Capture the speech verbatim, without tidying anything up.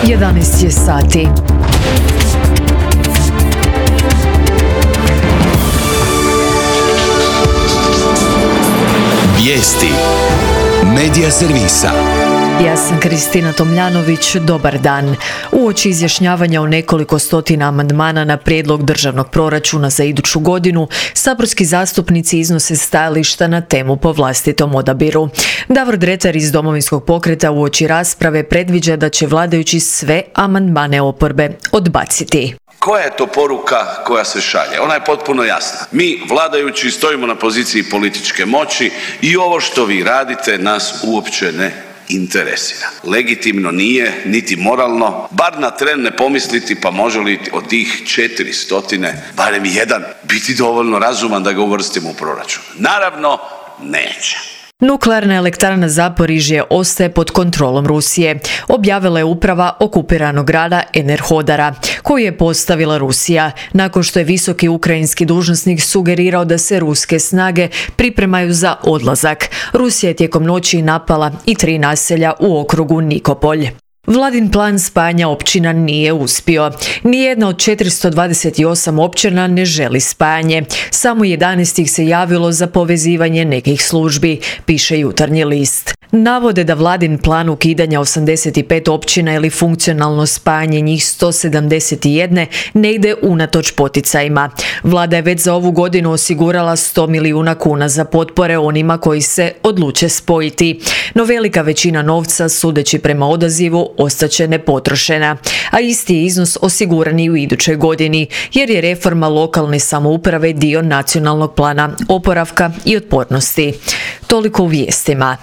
jedanaest je sati. Vijesti Medija servisa. Ja sam Kristina Tomljanović, dobar dan. Uoči izjašnjavanja o nekoliko stotina amandmana na prijedlog državnog proračuna za iduću godinu, saborski zastupnici iznose stajališta na temu po vlastitom odabiru. Davor Dretar iz Domovinskog pokreta uoči rasprave predviđa da će vladajući sve amandmane oporbe odbaciti. Koja je to poruka koja se šalje? Ona je potpuno jasna. Mi, vladajući, stojimo na poziciji političke moći i ovo što vi radite nas uopće ne interesira. Legitimno nije, niti moralno, bar na tren ne pomisliti pa može li od tih četiri stotine barem jedan biti dovoljno razuman da ga uvrstimo u proračun. Naravno, neće. Nuklearna elektrana Zaporižje ostaje pod kontrolom Rusije, objavila je uprava okupiranog grada Enerhodara, koju je postavila Rusija, nakon što je visoki ukrajinski dužnosnik sugerirao da se ruske snage pripremaju za odlazak. Rusija je tijekom noći napala i tri naselja u okrugu Nikopolj. Vladin plan spajanja općina nije uspio. Nijedna od četiristo dvadeset osam općina ne želi spajanje. Samo jedanaest ih se javilo za povezivanje nekih službi, piše Jutarnji list. Navode da vladin plan ukidanja osamdeset pet općina ili funkcionalno spajanje njih sto sedamdeset jedan ne ide unatoč poticajima. Vlada je već za ovu godinu osigurala sto milijuna kuna za potpore onima koji se odluče spojiti. No velika većina novca, sudeći prema odazivu, ostaće nepotrošena, a isti je iznos osiguran i u idućoj godini, jer je reforma lokalne samouprave dio nacionalnog plana oporavka i otpornosti. Toliko u vijestima.